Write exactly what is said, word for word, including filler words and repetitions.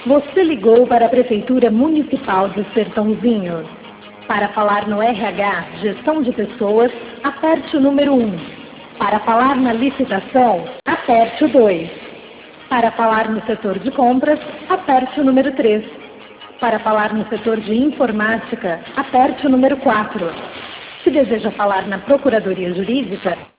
Você ligou para a Prefeitura Municipal de Sertãozinho. Para falar no R H, Gestão de Pessoas, aperte o número um. Para falar na licitação, aperte o dois. Para falar no setor de compras, aperte o número três. Para falar no setor de informática, aperte o número quatro. Se deseja falar na Procuradoria Jurídica,